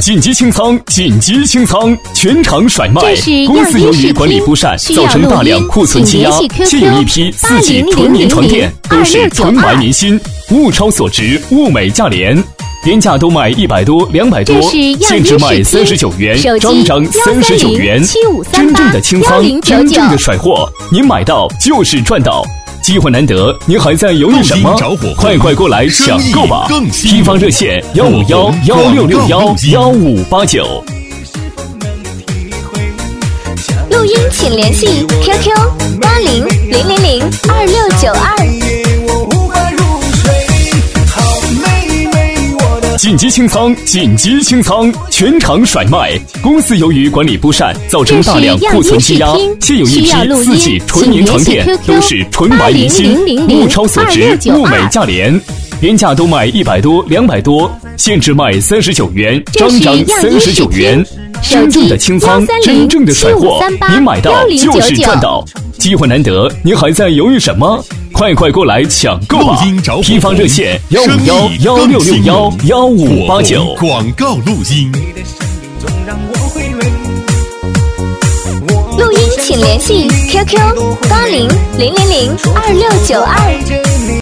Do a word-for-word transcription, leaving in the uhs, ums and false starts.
紧急清仓，紧急清仓，全场甩卖。公司由于管理不善，造成大量库存积压，现有一批四 G 纯棉床垫都是纯白棉芯，物超所值，物美价廉。原价都卖一百多、两百多，现只卖三十九元，张张三十九元。真正的清仓，真正的甩货，您买到就是赚到。机会难得，您还在犹豫什么？快快过来抢购吧！批发热线：幺五幺幺六六幺幺五八九。 录音请联系 Q Q 八零零零零二六九二。 紧急清仓，紧急清仓，全场甩卖。公司由于管理不善，造成大量库存积压，现有一批四 G 纯棉床垫都是纯白棉芯，物超所值，物美价廉。原价都卖一百多、两百多，现只卖三十九元，张张三十九元。真正的清仓，真正的甩货，您买到就是赚到。机会难得，您还在犹豫什么？快快过来抢购吧！批发热线：幺五幺幺六六幺幺五八九。 广告录音。 录音请联系 Q Q 八零零零零二六九二。